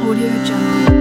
AudioJungle.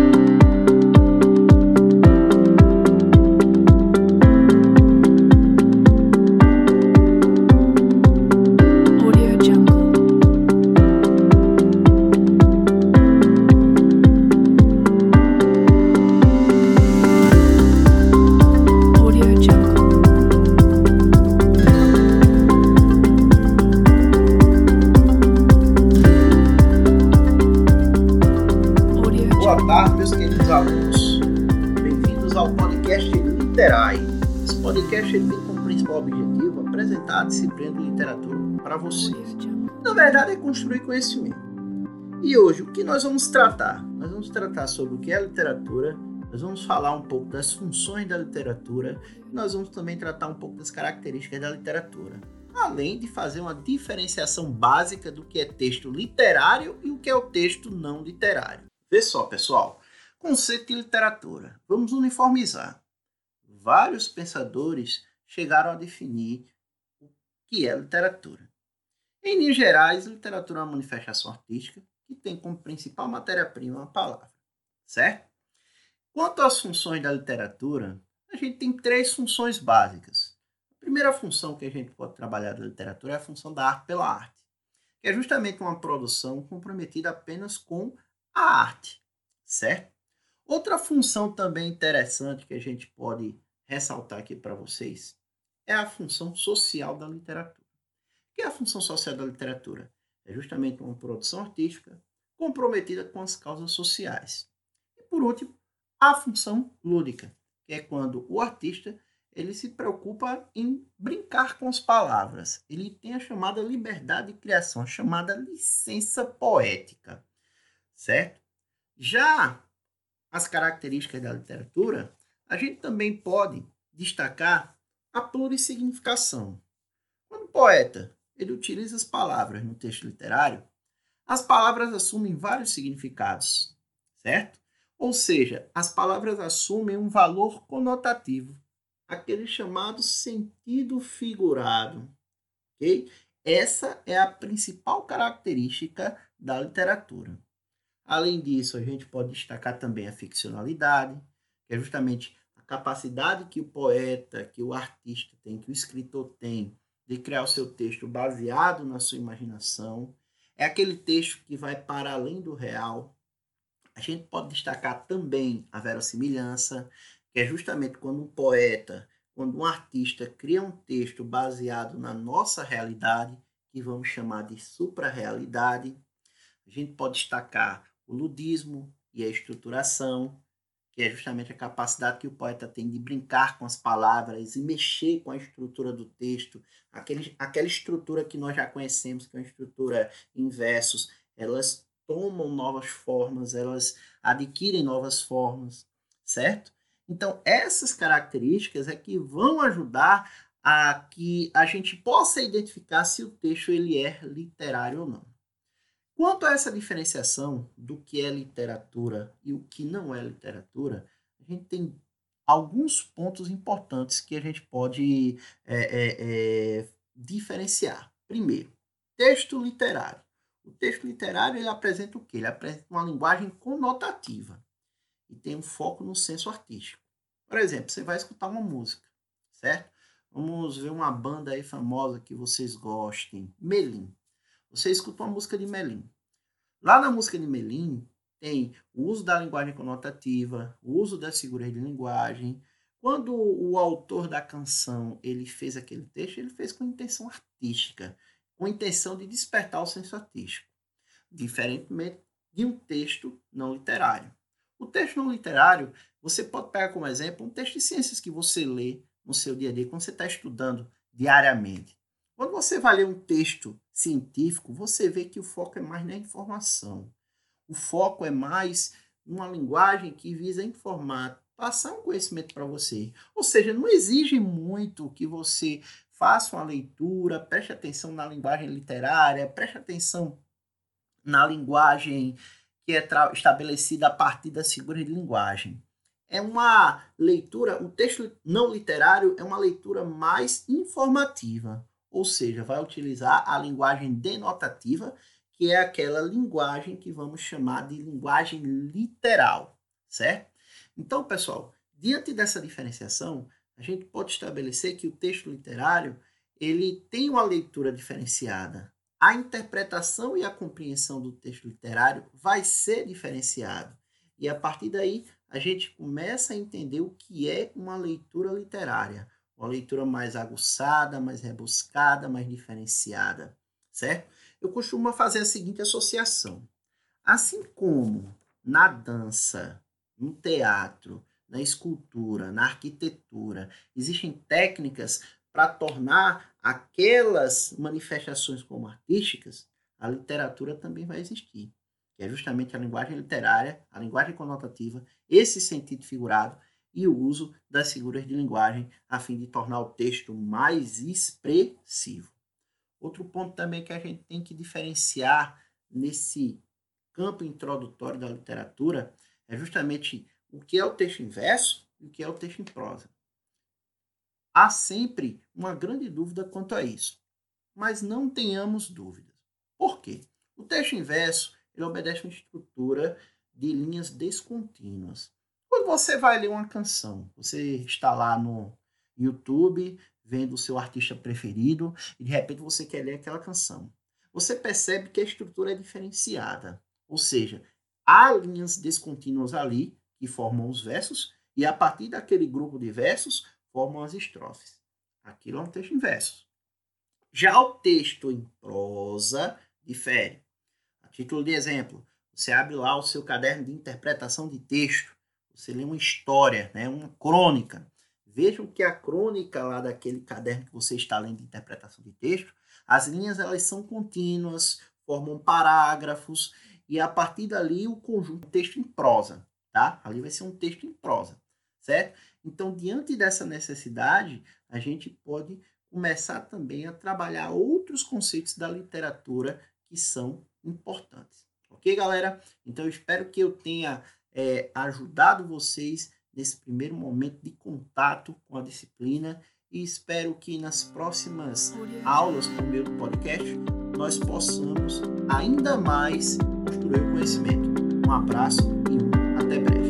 Boa tarde, meus queridos alunos. Bem-vindos ao podcast Literai. Esse podcast tem como principal objetivo apresentar a disciplina de literatura para vocês. Na verdade, é construir conhecimento. E hoje, o que nós vamos tratar? Nós vamos tratar sobre o que é literatura, nós vamos falar um pouco das funções da literatura e nós vamos também tratar um pouco das características da literatura, além de fazer uma diferenciação básica do que é texto literário e o que é o texto não literário. Vê só, pessoal, conceito de literatura. Vamos uniformizar. Vários pensadores chegaram a definir o que é literatura. Em linhas gerais, literatura é uma manifestação artística que tem como principal matéria-prima a palavra, certo? Quanto às funções da literatura, a gente tem três funções básicas. A primeira função que a gente pode trabalhar da literatura é a função da arte pela arte, que é justamente uma produção comprometida apenas com a arte, certo? Outra função também interessante que a gente pode ressaltar aqui para vocês é a função social da literatura. O que é a função social da literatura? É justamente uma produção artística comprometida com as causas sociais. E por último, a função lúdica, que é quando o artista ele se preocupa em brincar com as palavras. Ele tem a chamada liberdade de criação, a chamada licença poética. Certo? Já as características da literatura, a gente também pode destacar a plurissignificação. Quando o poeta ele utiliza as palavras no texto literário, as palavras assumem vários significados, certo? Ou seja, as palavras assumem um valor conotativo, aquele chamado sentido figurado, ok? Essa é a principal característica da literatura. Além disso, a gente pode destacar também a ficcionalidade, que é justamente a capacidade que o poeta, que o artista tem, que o escritor tem, de criar o seu texto baseado na sua imaginação. É aquele texto que vai para além do real. A gente pode destacar também a verossimilhança, que é justamente quando um poeta, quando um artista cria um texto baseado na nossa realidade, que vamos chamar de suprarrealidade. A gente pode destacar o ludismo e a estruturação, que é justamente a capacidade que o poeta tem de brincar com as palavras e mexer com a estrutura do texto, aquela estrutura que nós já conhecemos, que é uma estrutura em versos, elas tomam novas formas, elas adquirem novas formas, certo? Então, essas características é que vão ajudar a que a gente possa identificar se o texto ele é literário ou não. Quanto a essa diferenciação do que é literatura e o que não é literatura, a gente tem alguns pontos importantes que a gente pode diferenciar. Primeiro, texto literário. O texto literário ele apresenta o quê? Ele apresenta uma linguagem conotativa e tem um foco no senso artístico. Por exemplo, você vai escutar uma música, certo? Vamos ver uma banda aí famosa que vocês gostem, Melim. Você escuta uma música de Melim. Lá na música de Melim tem o uso da linguagem conotativa, o uso das figuras de linguagem. Quando o autor da canção ele fez aquele texto, ele fez com intenção artística, com intenção de despertar o senso artístico, diferentemente de um texto não literário. O texto não literário, você pode pegar como exemplo um texto de ciências que você lê no seu dia a dia, quando você está estudando diariamente. Quando você vai ler um texto científico, você vê que o foco é mais na informação. O foco é mais uma linguagem que visa informar, passar um conhecimento para você. Ou seja, não exige muito que você faça uma leitura, preste atenção na linguagem literária, preste atenção na linguagem que é estabelecida a partir das figuras de linguagem. É uma leitura, o texto não literário é uma leitura mais informativa. Ou seja, vai utilizar a linguagem denotativa, que é aquela linguagem que vamos chamar de linguagem literal, certo? Então, pessoal, diante dessa diferenciação, a gente pode estabelecer que o texto literário ele tem uma leitura diferenciada. A interpretação e a compreensão do texto literário vai ser diferenciado. E a partir daí, a gente começa a entender o que é uma leitura literária. Uma leitura mais aguçada, mais rebuscada, mais diferenciada, certo? Eu costumo fazer a seguinte associação. Assim como na dança, no teatro, na escultura, na arquitetura, existem técnicas para tornar aquelas manifestações como artísticas, a literatura também vai existir. Que é justamente a linguagem literária, a linguagem conotativa, esse sentido figurado e o uso das figuras de linguagem a fim de tornar o texto mais expressivo. Outro ponto também que a gente tem que diferenciar nesse campo introdutório da literatura é justamente o que é o texto em verso e o que é o texto em prosa. Há sempre uma grande dúvida quanto a isso, mas não tenhamos dúvidas. Por quê? O texto em verso ele obedece uma estrutura de linhas descontínuas. Quando você vai ler uma canção, você está lá no YouTube vendo o seu artista preferido e de repente você quer ler aquela canção. Você percebe que a estrutura é diferenciada, ou seja, há linhas descontínuas ali que formam os versos e a partir daquele grupo de versos formam as estrofes. Aquilo é um texto em versos. Já o texto em prosa difere. A título de exemplo, você abre lá o seu caderno de interpretação de texto, você lê uma história, né, uma crônica. Vejam que a crônica lá daquele caderno que você está lendo de interpretação de texto, as linhas elas são contínuas, formam parágrafos e a partir dali o conjunto texto em prosa, tá? Ali vai ser um texto em prosa, certo? Então, diante dessa necessidade, a gente pode começar também a trabalhar outros conceitos da literatura que são importantes. Ok, galera? Então, eu espero que eu tenha ajudado vocês nesse primeiro momento de contato com a disciplina e espero que nas próximas aulas por meio do podcast nós possamos ainda mais construir o conhecimento. Um abraço e até breve.